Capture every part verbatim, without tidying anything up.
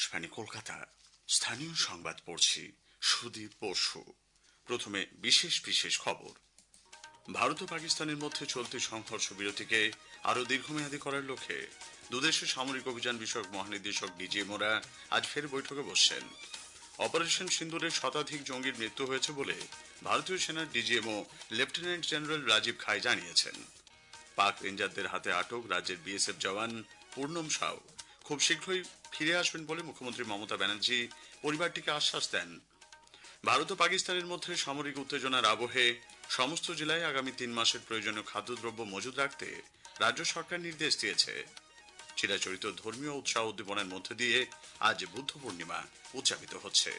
আকাশবাণী কলকাতা স্থানীয় সংবাদ পড়ছি সুদীপ বসু। প্রথমে বিশেষ বিশেষ খবর। ভারত ও পাকিস্তানের মধ্যে চলতি সংঘর্ষ বিরতিকে আরো দীর্ঘমেয়াদী করার লক্ষ্যে দুদেশের সামরিক অভিযান বিষয়ক মহানির্দেশক ডিজিএমওরা আজ ফের বৈঠকে বসছেন। অপারেশন সিন্দুরের শতাধিক জঙ্গির মৃত্যু হয়েছে বলে ভারতীয় সেনার ডিজিএমও লেফটেন্যান্ট জেনারেল রাজীব খাই জানিয়েছেন। পাক রেঞ্জারদের হাতে আটক রাজ্যের বিএসএফ জওয়ান পূর্ণম সাউ খুব শীঘ্রই ফিরে আসবেন বলে মুখ্যমন্ত্রী মমতা ব্যানার্জি পরিবারটিকে আশ্বাস দেন। ভারত ও পাকিস্তানের মধ্যে সামরিক উত্তেজনার আবহে সমস্ত জেলায় আগামী তিন মাসের প্রয়োজনীয় খাদ্যদ্রব্য মজুদ রাখতে রাজ্য সরকার নির্দেশ দিয়েছে। চিরাচরিত ধর্মীয় উৎসাহ উদ্দীপনার মধ্যে দিয়ে আজ বুদ্ধ পূর্ণিমা উদযাপিত হচ্ছে।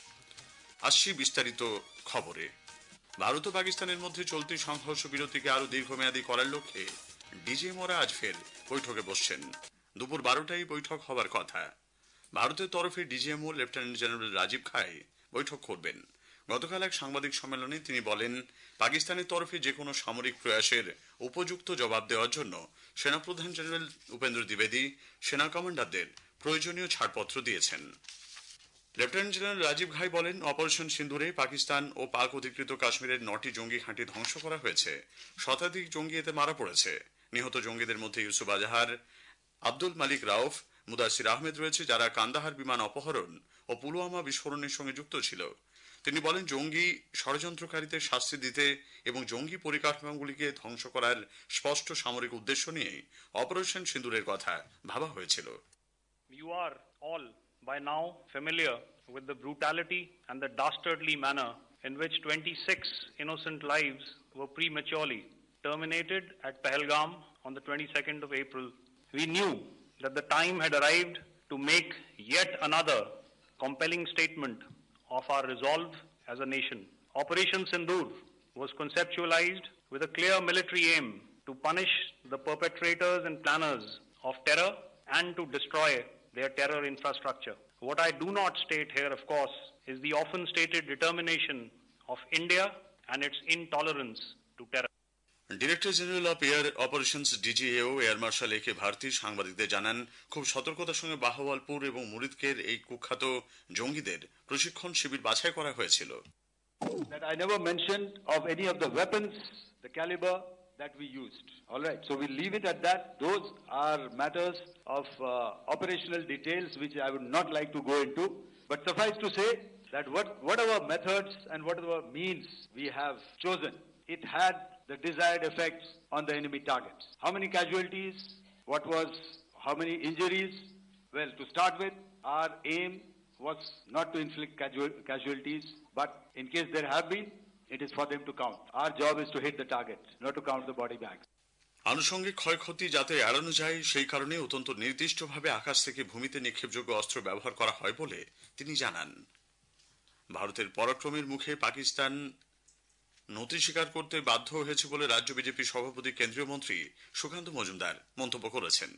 আসছি বিস্তারিত খবরে। ভারত ও পাকিস্তানের মধ্যে চলতি সংঘর্ষ বিরতিকে আরো দীর্ঘমেয়াদী করার লক্ষ্যে ডিজিএমওরা আজ ফের বৈঠকে বসছেন। দুপুর বারোটায় বৈঠক হবার কথা। ভারতের তরফে ডিজিএমও লেফটেন্যান্ট জেনারেল রাজীব খাই বৈঠক করবেন। গতকাল এক সাংবাদিক সম্মেলনে তিনি বলেন, পাকিস্তানের তরফে যে কোনো সামরিক প্রয়াসের উপযুক্ত জবাব দেওয়ার জন্য সেনাপ্রধান জেনারেল উপেন্দ্র দ্বিবেদী সেনা কমান্ডারদের প্রয়োজনীয় ছাড়পত্র দিয়েছেন। লেফটেন্যান্ট জেনারেল রাজীব ঘাই বলেন, অপারেশন সিন্দুরে পাকিস্তান ও পাক অধিকৃত কাশ্মীরের নটি জঙ্গি ঘাঁটি ধ্বংস করা হয়েছে। শতাধিক জঙ্গি এতে মারা পড়েছে। নিহত জঙ্গিদের মধ্যে ইউসুফ আজহার, আব্দুল মালিক রাউফ, মুদাসির আহমেদ রয়েছে, যারা কান্দাহার বিমান অপহরণ ও পুলওয়ামা বিস্ফোরণের সঙ্গে যুক্ত ছিল। তিনি বলেন, জঙ্গি ষড়যন্ত্রকারীদের শাস্তি দিতে এবং জঙ্গি পরিকাঠামোগুলিকে ধ্বংস করার স্পষ্ট সামরিক উদ্দেশ্য নিয়ে অপারেশন সিন্দুরের কথা ভাবা হয়েছিল। You are all by now familiar with the brutality and the dastardly manner in which twenty-six innocent lives were prematurely terminated at Pahalgam on the twenty-second of April. We knew that the time had arrived to make yet another compelling statement of our resolve as a nation. Operation Sindoor was conceptualized with a clear military aim to punish the perpetrators and planners of terror and to destroy their terror infrastructure. What I do not state here, of course, is the often stated determination of India and its intolerance to terror. Director general of air operations DGAO air marshal A K Bharti সাংবাদিকদের জানান, খুব সতর্কতার সঙ্গে বাহওয়ালপুর এবং মুরিদকের এই কুখ্যাত জঙ্গিদের প্রশিক্ষণ শিবির বাছাই করা হয়েছিল। That I never mentioned of any of the weapons, the caliber that we used. All right, so we leave it at that. Those are matters of uh, operational details which I would not like to go into. But suffice to say that what whatever methods and whatever means we have chosen, it had the desired effects on the enemy targets. How many casualties? What was, how many injuries? Well, to start with, our aim was not to inflict casual, casualties, but in case there have been, it is for them to count. Our job is to hit the target, not to count the body bags. আনুষঙ্গিক ক্ষয়ক্ষতি যাতে এড়ানো যায় সেই কারণে অত্যন্ত নির্দিষ্টভাবে আকাশ থেকে ভূমিতে নিক্ষেপযোগ্য অস্ত্র ব্যবহার করা হয় বলে তিনি জানান। ভারতের পরাক্রমের মুখে পাকিস্তান নতি স্বীকার করতে বাধ্য হয়েছে বলে রাজ্য বিজেপি সভাপতি কেন্দ্রীয় মন্ত্রী সুকান্ত মজুমদার মন্তব্য করেছেন।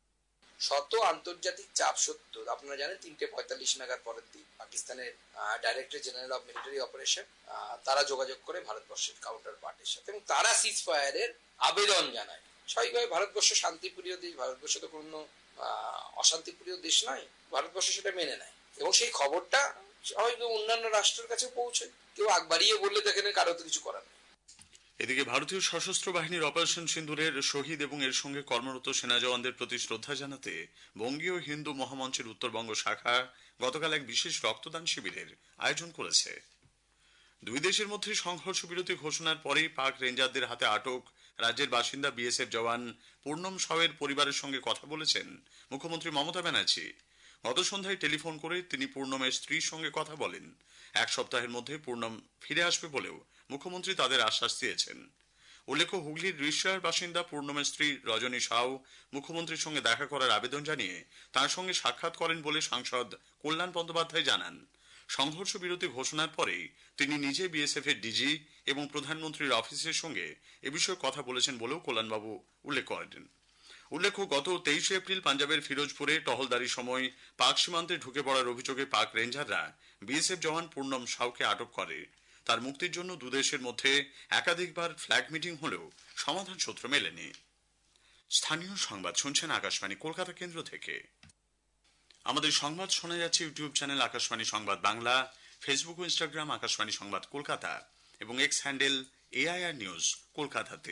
শত আন্তর্জাতিক চাপ সত্ত্বেও আপনারা জানেন তিনটে পঁয়তাল্লিশ নাগাদ পরের দিন পাকিস্তানের director general of military operation তারা যোগাযোগ করে ভারতবর্ষের কাউন্টার পার্টির সাথে এবং তারা সিজ ফায়ারের আবেদন জানায়। স্বাভাবিকভাবে ভারতবর্ষ শান্তিপ্রিয় দেশ, ভারতবর্ষ তো কোনো অশান্তিপ্রিয় দেশ নয়, ভারতবর্ষ সেটা মেনে নেয় এবং সেই খবরটা স্বাভাবিক অন্যান্য রাষ্ট্রের কাছে পৌঁছায়। কেউ আগ বাড়িয়ে বললে দেখেন কারো তো কিছু করার নেই। এদিকে ভারতীয় সশস্ত্র বাহিনীর অপারেশন সিন্দুরের শহীদ এবং এর সঙ্গে কর্মরত সেনা জওয়ানদের প্রতি শ্রদ্ধা জানাতে বঙ্গীয় হিন্দু মহামঞ্চের উত্তরবঙ্গ শাখা গতকাল এক বিশেষ রক্তদান শিবিরের আয়োজন করেছে। দুই দেশের মধ্যে সংঘর্ষ বিরতি ঘোষণার পরেই পাক রেঞ্জারদের হাতে আটক রাজ্যের বাসিন্দা বিএসএফ জওয়ান পূর্ণম সাউয়ের পরিবারের সঙ্গে কথা বলেছেন মুখ্যমন্ত্রী মমতা ব্যানার্জি। গত সন্ধ্যায় টেলিফোন করে তিনি পূর্ণমের স্ত্রীর সঙ্গে কথা বলেন। এক সপ্তাহের মধ্যে পূর্ণম ফিরে আসবে বলেও মুখ্যমন্ত্রী তাদের আশ্বাস দিয়েছেন। উল্লেখ্য, হুগলির রিষড়ার বাসিন্দা পূর্ণমের স্ত্রী রজনী সাউ মুখ্যমন্ত্রীর সঙ্গে দেখা করার আবেদন জানিয়ে তার সঙ্গে সাক্ষাৎ করেন বলে সাংসদ কল্যাণ বন্দ্যোপাধ্যায় জানান। সংঘর্ষ বিরতি ঘোষণার পরেই তিনি নিজে বিএসএফ এর ডিজি এবং প্রধানমন্ত্রীর অফিসের সঙ্গে এ বিষয়ে কথা বলেছেন বলেও কল্যাণবাবু উল্লেখ করেন। উল্লেখ্য, গত তেইশে এপ্রিল পাঞ্জাবের ফিরোজপুরে টহলদারির সময় পাক সীমান্তে ঢুকে পড়ার অভিযোগে পাক রেঞ্জাররা বিএসএফ জওয়ান পূর্ণম সাউকে আটক করে। তার মুক্তির জন্য দুদেশের মধ্যে একাধিকবার ফ্ল্যাগ মিটিং হলেও সমাধান সূত্র মেলেনি। স্থানীয় সংবাদ শুনছেন আকাশবাণী কলকাতা কেন্দ্র থেকে। আমাদের সংবাদ শোনা যাচ্ছে YouTube channel Akashvani Sangbad Bangla, Facebook ও ইনস্টাগ্রাম আকাশবাণী সংবাদ কলকাতা এবং এক্স হ্যান্ডেল এআইআর নিউজ কলকাতাতে।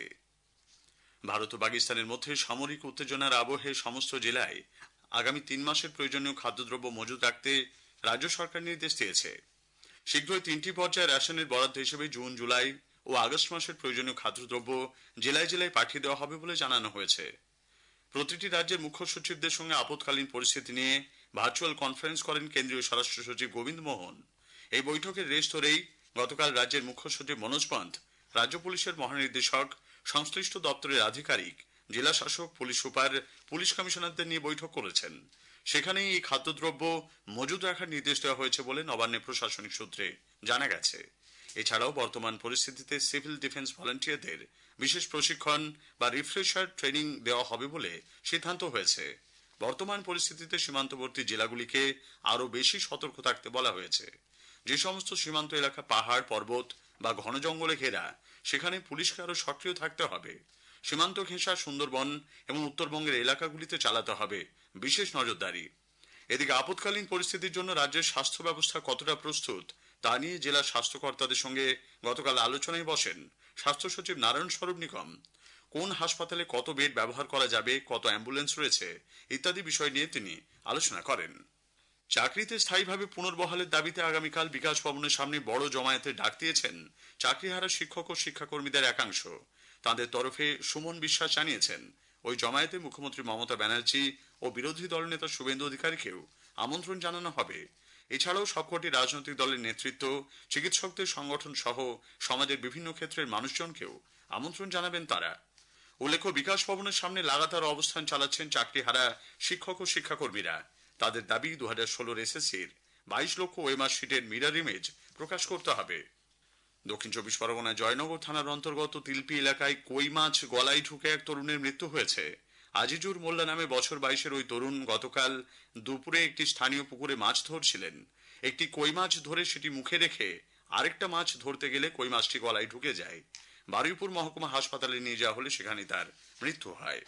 ভারত ও পাকিস্তানের মধ্যে সামরিক উত্তেজনার আবহে সমস্ত জেলায় আগামী তিন মাসের প্রয়োজনীয় খাদ্যদ্রব্য মজুত রাখতে রাজ্য সরকার নির্দেশ দিয়েছে। শীঘ্রই তিনটি পর্যায়ে রেশনের বরাদ্দ হিসেবে জুন, জুলাই ও আগস্ট মাসের প্রয়োজনীয় খাদ্যদ্রব্য জেলায় জেলায় পাঠিয়ে দেওয়া হবে বলে জানানো হয়েছে। প্রতিটি রাজ্যের মুখ্য সচিবদের সঙ্গে আপৎকালীন পরিস্থিতি নিয়ে ভার্চুয়াল কনফারেন্স করেন কেন্দ্রীয় স্বরাষ্ট্র সচিব গোবিন্দ মোহন। এই বৈঠকের রেশ ধরেই গতকাল রাজ্যের মুখ্য সচিব মনোজ পন্থ, রাজ্য পুলিশের মহানির্দেশক, সংশ্লিষ্ট দপ্তরের আধিকারিক, জেলা শাসক, পুলিশ সুপার, পুলিশ কমিশনারদের নিয়ে বৈঠক করেছেন। সেখানেই এই খাদ্যদ্রব্য মজুদ রাখার নির্দেশ দেওয়া হয়েছে বলে নবান্নের প্রশাসনিক সূত্রে জানা গেছে। এছাড়াও বর্তমান পরিস্থিতিতে সিভিল ডিফেন্স ভলান্টিয়ারদের বিশেষ প্রশিক্ষণ বা রিফ্রেশার ট্রেনিং দেওয়া হবে বলে সিদ্ধান্ত হয়েছে। বর্তমান পরিস্থিতিতে সীমান্তবর্তী জেলাগুলিকে আরও বেশি সতর্ক থাকতে বলা হয়েছে। যে সমস্ত সীমান্ত এলাকা পাহাড়, পর্বত বা ঘন জঙ্গলে ঘেরা, সেখানে পুলিশকে আরও সক্রিয় থাকতে হবে। সীমান্ত ঘেঁষা সুন্দরবন এবং উত্তরবঙ্গের এলাকাগুলিতে চালাতে হবে বিশেষ নজরদারি। এদিকে আপৎকালীন পরিস্থিতির জন্য রাজ্যের স্বাস্থ্য ব্যবস্থা কতটা প্রস্তুত তা নিয়ে জেলা স্বাস্থ্য কর্তাদের সঙ্গে গতকাল আলোচনায় বসেন স্বাস্থ্য সচিব নারায়ণ স্বরূপ নিগম। কোন হাসপাতালে কত বেড ব্যবহার করা যাবে, কত অ্যাম্বুলেন্স রয়েছে ইত্যাদি বিষয় নিয়ে তিনি আলোচনা করেন। চাকরিতে স্থায়ীভাবে পুনর্বহালের দাবিতে আগামীকাল বিকাশ ভবনের সামনে বড় জমায়েতের ডাক দিয়েছেন চাকরিহারা শিক্ষক ও শিক্ষাকর্মীদের একাংশ। তাদের তরফে সুমন বিশ্বাস জানিয়েছেন, ওই জমায়েতে মুখ্যমন্ত্রী মমতা ব্যানার্জি ও বিরোধী দলনেতা শুভেন্দু অধিকারীকেও আমন্ত্রণ জানানো হবে। এছাড়াও সবকটি রাজনৈতিক দলের নেতৃত্ব, চিকিৎসকদের সংগঠন সহ সমাজের বিভিন্ন ক্ষেত্রের মানুষজনকেও আমন্ত্রণ জানাবেন তারা। উল্লেখ্য, বিকাশ ভবনের সামনে লাগাতার অবস্থান চালাচ্ছেন চাকরিহারা শিক্ষক ও শিক্ষাকর্মীরা। তাদের দাবি দু হাজার ষোলোর এসএসসির বাইশ লক্ষ ওয়েমার শিটের মিরর ইমেজ প্রকাশ করতে হবে। দক্ষিণ চব্বিশ পরগনার জয়নগর থানার অন্তর্গত তিলপি এলাকায় কই মাছ গলায় ঢুকে এক তরুণের মৃত্যু হয়েছে। আজিজুর মোল্লা নামে বছর বাইশের ওই তরুণ গতকাল দুপুরে একটি স্থানীয় পুকুরে মাছ ধরছিলেন। একটি কই মাছ ধরে সেটি মুখে রেখে আরেকটা মাছ ধরতে গেলে কই মাছটি গলায় ঢুকে যায়। বারুইপুর মহকুমা হাসপাতালে নিয়ে যাওয়া হলে সেখানে তার মৃত্যু হয়।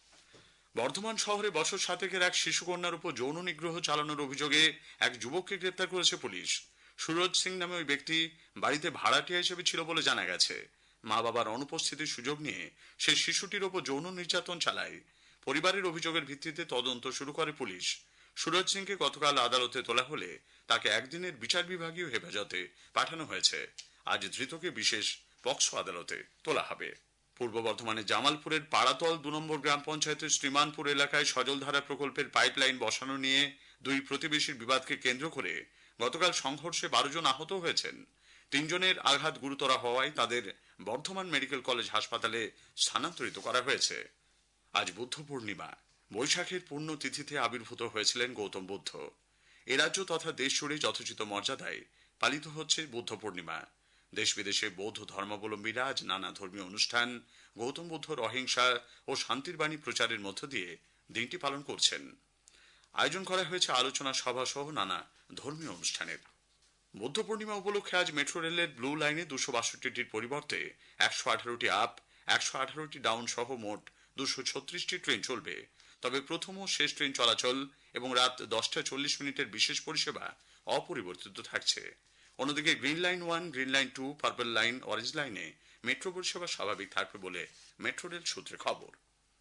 বর্ধমান শহরে বছর সাতেকের এক শিশুকন্যার উপর যৌন নিগ্রহ চালানোর অভিযোগে এক যুবককে গ্রেপ্তার করেছে পুলিশ। সুরজ সিং নামে ওই ব্যক্তি বাড়িতে ভাড়াটিয়া হিসেবে ছিল বলে জানা গেছে। মা বাবার অনুপস্থিতির সুযোগ নিয়ে সে শিশুটির ওপর যৌন নির্যাতন চালায়। পরিবারের অভিযোগের ভিত্তিতে তদন্ত শুরু করে পুলিশ। সুরজ সিংকে গতকাল আদালতে তোলা হলে তাকে একদিনের বিচার বিভাগীয় হেফাজতে পাঠানো হয়েছে। আজ ধৃতকে বিশেষ পক্সো আদালতে তোলা হবে। পূর্ব বর্ধমানের জামালপুরের পাড়াতল দু নম্বর গ্রাম পঞ্চায়েতের শ্রীমানপুর এলাকায় সজলধারা প্রকল্পের পাইপলাইন বসানো নিয়ে দুই প্রতিবেশীর বিবাদকে কেন্দ্র করে গতকাল সংঘর্ষে বারো জন আহত হয়েছেন। তিনজনের আঘাত গুরুতর হওয়ায় তাদের বর্ধমান মেডিকেল কলেজ হাসপাতালে স্থানান্তরিত করা হয়েছে। আজ বুদ্ধ পূর্ণিমা। বৈশাখের পূর্ণ তিথিতে আবির্ভূত হয়েছিলেন গৌতম বুদ্ধ। এ রাজ্য তথা দেশ জুড়ে যথোচিত মর্যাদায় পালিত হচ্ছে বুদ্ধ পূর্ণিমা। দেশ বিদেশে বৌদ্ধ ধর্মাবলম্বীরা আজ নানা ধর্মীয় অনুষ্ঠান, গৌতম বুদ্ধর অহিংসা ও শান্তির বাণী প্রচারের মধ্য দিয়ে দিনটি পালন করছেন। আয়োজন করা হয়েছে আলোচনা সভা সহ নানা ধর্মীয় অনুষ্ঠানের। বুদ্ধ পূর্ণিমা উপলক্ষে আজ মেট্রো রেলের ব্লু লাইনে দুশো বাষট্টিটির পরিবর্তে একশো আঠারোটি আপ, একশো আঠারোটি ডাউন সহ মোট দুশো ছত্রিশটি ট্রেন চলবে। তবে প্রথম ও শেষ ট্রেন চলাচল এবং রাত দশটা চল্লিশ মিনিটের বিশেষ পরিষেবা অপরিবর্তিত থাকছে। অন্যদিকে green line one, green line two, purple line, orange লাইনে মেট্রো পরিষেবা স্বাভাবিক থাকবে বলে মেট্রো রেল সূত্রে খবর।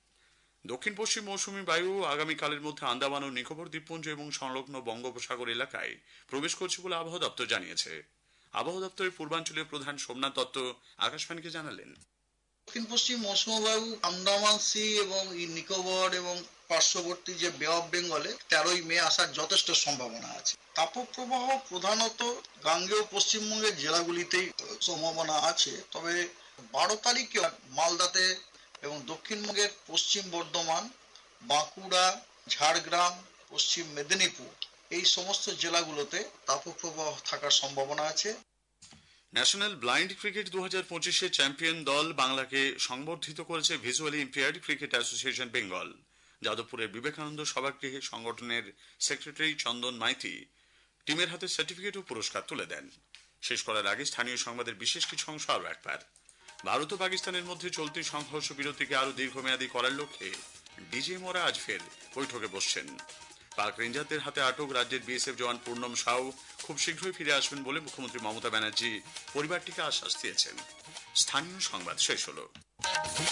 দক্ষিণ পশ্চিম মৌসুমী বায়ু আগামীকালের মধ্যে আন্দামান ও নিকোবর দ্বীপপুঞ্জ এবং সংলগ্ন বঙ্গোপসাগর এলাকায় প্রবেশ করছে বলে আবহাওয়া দপ্তর জানিয়েছে। আবহাওয়া দপ্তরের পূর্বাঞ্চলীয় প্রধান সোমনাথ দত্ত আকাশবাণীকে জানালেন, দক্ষিণ পশ্চিম মৌসুমী বায়ু আন্দামান সি এবং নিকোবর এবং পার্শ্ববর্তী যে বে অফ বেঙ্গলে তেরোই মে আসার যথেষ্ট সম্ভাবনা আছে। তাপপ্রবাহ প্রধানত গাঙ্গেয় পশ্চিমবঙ্গের জেলাগুলিতেই সম্ভাবনা আছে। তবে বারো তারিখে মালদাতে এবং দক্ষিণবঙ্গের পশ্চিম বর্ধমান, বাঁকুড়া, ঝাড়গ্রাম, পশ্চিম মেদিনীপুর এই সমস্ত জেলাগুলোতে তাপপ্রবাহ থাকার সম্ভাবনা আছে। ন্যাশনাল ব্লাইন্ড ক্রিকেট দু হাজার পঁচিশে চ্যাম্পিয়ন দল বাংলাকে সংবর্ধিত করেছে visually impaired cricket association Bengal. যাদবপুরের বিবেকানন্দ সভাগৃহে সংগঠনের সেক্রেটারি চন্দন মাইতি টিমের হাতে সার্টিফিকেট ও পুরস্কার তুলে দেন। শেষ করার আগে স্থানীয় সংবাদের বিশেষ কিছু অংশ আরও একবার। ভারত ও পাকিস্তানের মধ্যে চলতি সংঘর্ষ বিরতিকে আরো দীর্ঘমেয়াদী করার লক্ষ্যে ডিজিএমওরা আজ ফের বৈঠকে বসছেন। পাক রেঞ্জারদের হাতে আটক রাজ্যের বিএসএফ জওয়ান পূর্ণম সাউ খুব শীঘ্রই ফিরে আসবেন বলে মুখ্যমন্ত্রী মমতা ব্যানার্জি পরিবারটিকে আশ্বাস দিয়েছেন। স্থানীয় সংবাদ শেষ হলো।